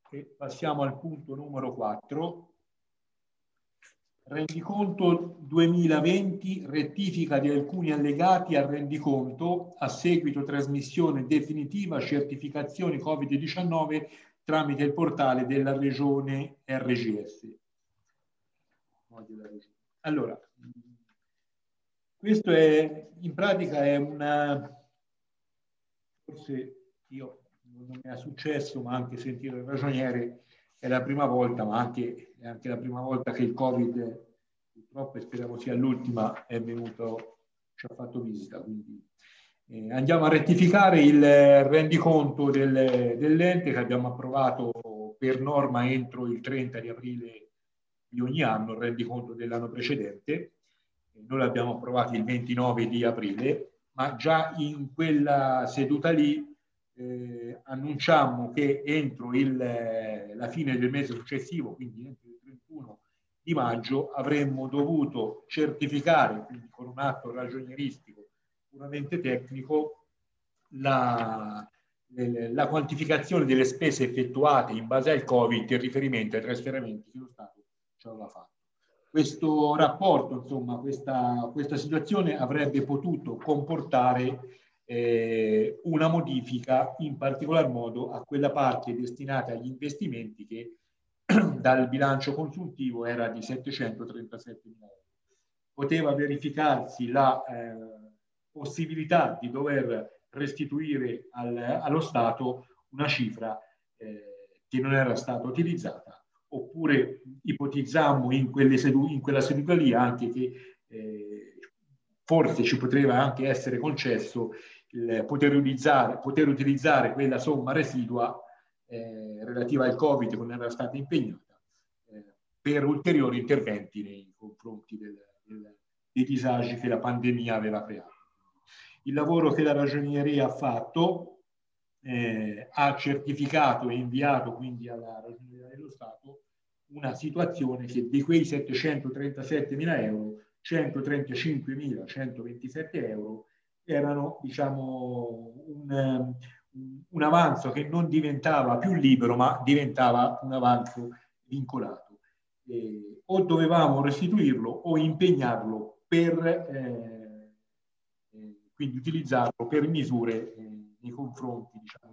E passiamo al punto numero 4. Rendiconto 2020, rettifica di alcuni allegati al rendiconto a seguito trasmissione definitiva certificazioni Covid-19 tramite il portale della regione RGS. Allora, questo è in pratica è una, forse io non mi è successo, ma anche sentire il ragioniere è la prima volta, ma è anche la prima volta che il Covid, purtroppo, e speriamo sia l'ultima, è venuto, ci ha fatto visita. Quindi andiamo a rettificare il rendiconto dell'ente che abbiamo approvato per norma entro il 30 di aprile di ogni anno, il rendiconto dell'anno precedente. Noi l'abbiamo approvato il 29 di aprile, ma già in quella seduta lì annunciamo che entro la fine del mese successivo, quindi entro il 31 di maggio, avremmo dovuto certificare, quindi con un atto ragionieristico puramente tecnico, la quantificazione delle spese effettuate in base al Covid in riferimento ai trasferimenti che lo Stato ci aveva fatto. Questo rapporto, insomma, questa situazione avrebbe potuto comportare una modifica, in particolar modo a quella parte destinata agli investimenti che dal bilancio consuntivo era di 737.000 euro. Poteva verificarsi la possibilità di dover restituire allo Stato una cifra che non era stata utilizzata, oppure ipotizzammo in quella seduta lì anche che forse ci poteva anche essere concesso poter utilizzare quella somma residua relativa al Covid che non era stata impegnata per ulteriori interventi nei confronti dei disagi che la pandemia aveva creato. Il lavoro che la Ragioneria ha fatto ha certificato e inviato quindi alla Ragioneria dello Stato una situazione che di quei 737.000 euro, 135.127 euro erano, diciamo, un avanzo che non diventava più libero, ma diventava un avanzo vincolato. O dovevamo restituirlo o impegnarlo per quindi utilizzarlo per misure nei confronti, diciamo,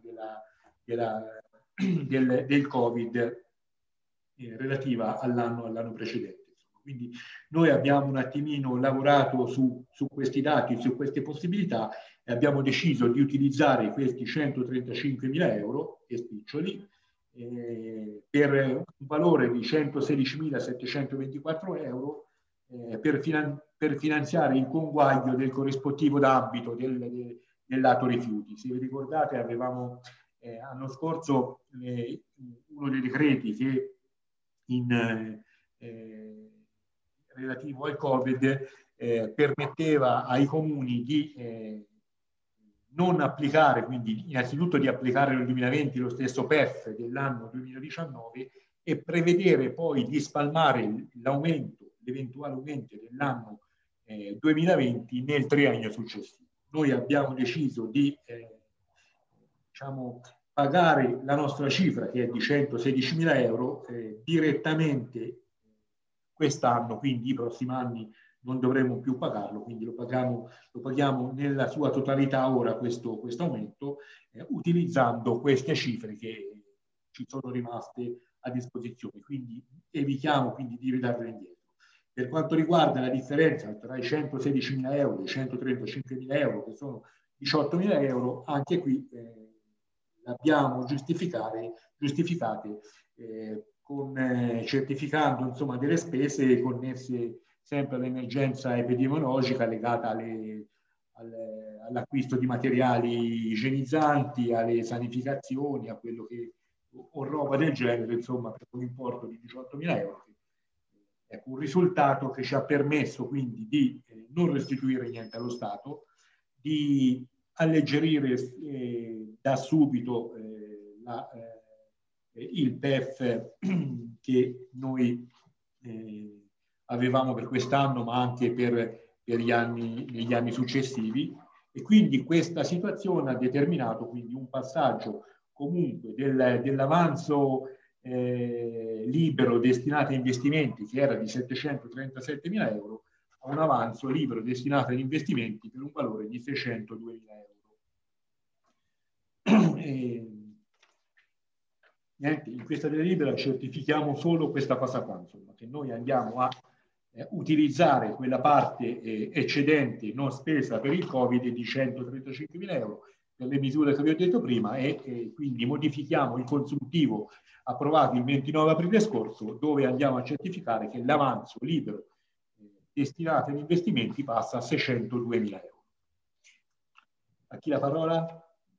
del Covid relativa all'anno precedente. Quindi noi abbiamo un attimino lavorato su questi dati, su queste possibilità, e abbiamo deciso di utilizzare questi 135.000 euro e spiccioli per un valore di 116.724 euro per finanziare il conguaglio del corrispettivo d'ambito del lato rifiuti. Se vi ricordate, avevamo l'anno scorso uno dei decreti che relativo al Covid permetteva ai comuni di non applicare, quindi innanzitutto di applicare nel 2020 lo stesso PEF dell'anno 2019 e prevedere poi di spalmare l'eventuale aumento dell'anno 2020 nel triennio successivo. Noi abbiamo deciso di diciamo, pagare la nostra cifra, che è di 116.000 euro, direttamente quest'anno, quindi i prossimi anni non dovremo più pagarlo, quindi lo paghiamo nella sua totalità ora questo aumento, utilizzando queste cifre che ci sono rimaste a disposizione, quindi evitiamo quindi di ridarle indietro. Per quanto riguarda la differenza tra i 116.000 euro e i 135.000 euro, che sono 18.000 euro, anche qui l'abbiamo giustificate certificando, insomma, delle spese connesse sempre all'emergenza epidemiologica legata all'acquisto di materiali igienizzanti, alle sanificazioni, a quello che o roba del genere, insomma, per un importo di 18.000 euro. Ecco, un risultato che ci ha permesso quindi di non restituire niente allo Stato, di alleggerire da subito il PEF che noi avevamo per quest'anno, ma anche negli anni successivi, e quindi questa situazione ha determinato quindi un passaggio comunque dell'avanzo libero destinato a investimenti, che era di 737.000 euro, a un avanzo libero destinato agli investimenti per un valore di 602.000 euro. Niente, in questa delibera certifichiamo solo questa cosa qua, insomma, che noi andiamo a utilizzare quella parte eccedente non spesa per il Covid di 135.000 euro per le misure che vi ho detto prima e quindi modifichiamo il consuntivo approvato il 29 aprile scorso, dove andiamo a certificare che l'avanzo libero destinato agli investimenti passa a 602.000 euro. A chi la parola?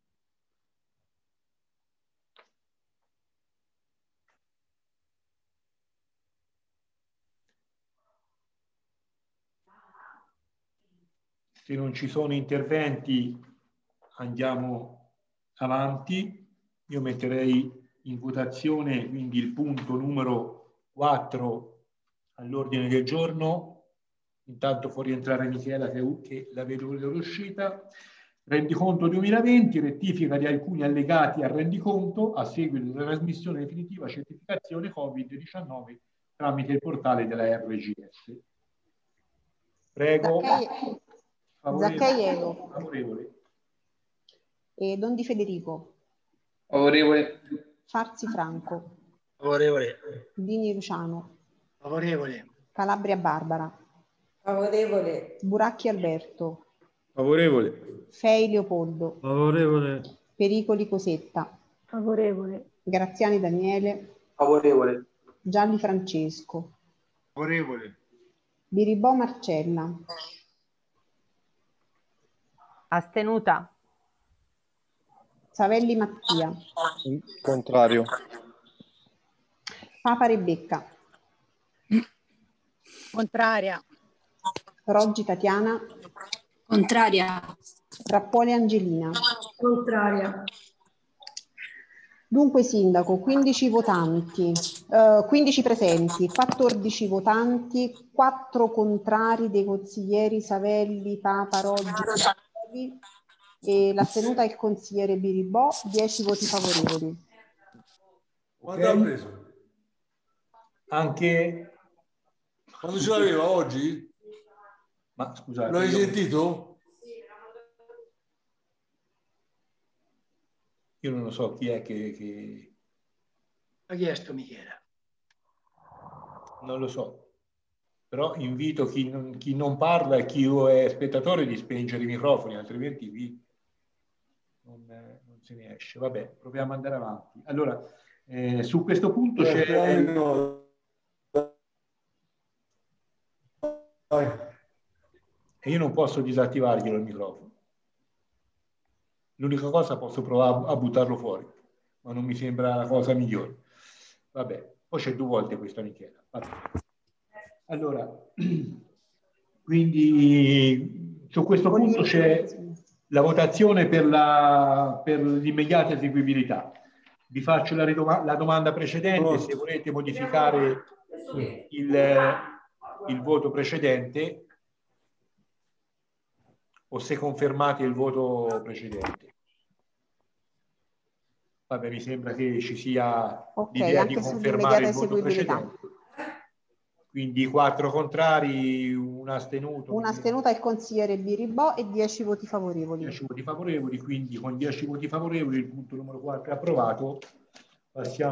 Se non ci sono interventi andiamo avanti. Io metterei in votazione quindi il punto numero 4 all'ordine del giorno. Intanto fuori entrare Michela che la vedo uscita. Rendiconto 2020, rettifica di alcuni allegati al rendiconto a seguito della trasmissione definitiva certificazione Covid-19 tramite il portale della RGS. Prego. Zaccaiedo. Favorevole. E Don Di Federico. Favorevole. Farzi Franco. Favorevole. Dini Luciano. Favorevole. Calabria Barbara. Favorevole. Buracchi Alberto. Favorevole. Fei Leopoldo. Favorevole. Pericoli Cosetta. Favorevole. Graziani Daniele. Favorevole. Gialli Francesco. Favorevole. Biribò Marcella. Astenuta. Savelli Mattia. Contrario. Papa Rebecca. Contraria. Roggi Tatiana. Contraria. Rappuoli Angelina. Contraria. Dunque Sindaco, 15 votanti, 15 presenti, 14 votanti, 4 contrari dei consiglieri Savelli, Papa, Roggi e l'astenuta è il consigliere Biribò, 10 voti favorevoli. Quanto ha preso? Anche... Quando ce l'aveva oggi? Ma scusate. Lo hai sentito? Io non lo so chi è che... Ha chiesto Michela. Non lo so. Però invito chi non parla e chi è spettatore di spengere i microfoni, altrimenti qui non se ne esce. Vabbè, proviamo ad andare avanti. Allora, su questo punto c'è... E io non posso disattivarglielo il microfono. L'unica cosa posso provare a buttarlo fuori, ma non mi sembra la cosa migliore. Vabbè, poi c'è 2 volte questa Michela. Vabbè. Allora, quindi su questo punto c'è la votazione per l'immediata eseguibilità. Vi faccio la domanda precedente, se volete modificare il voto precedente o se confermate il voto precedente. Vabbè, mi sembra che ci sia l'idea di confermare il voto precedente. Quindi 4 contrari, un astenuto. Un astenuto al consigliere Biribò e 10 voti favorevoli. 10 voti favorevoli, quindi con 10 voti favorevoli il punto numero 4 è approvato. Passiamo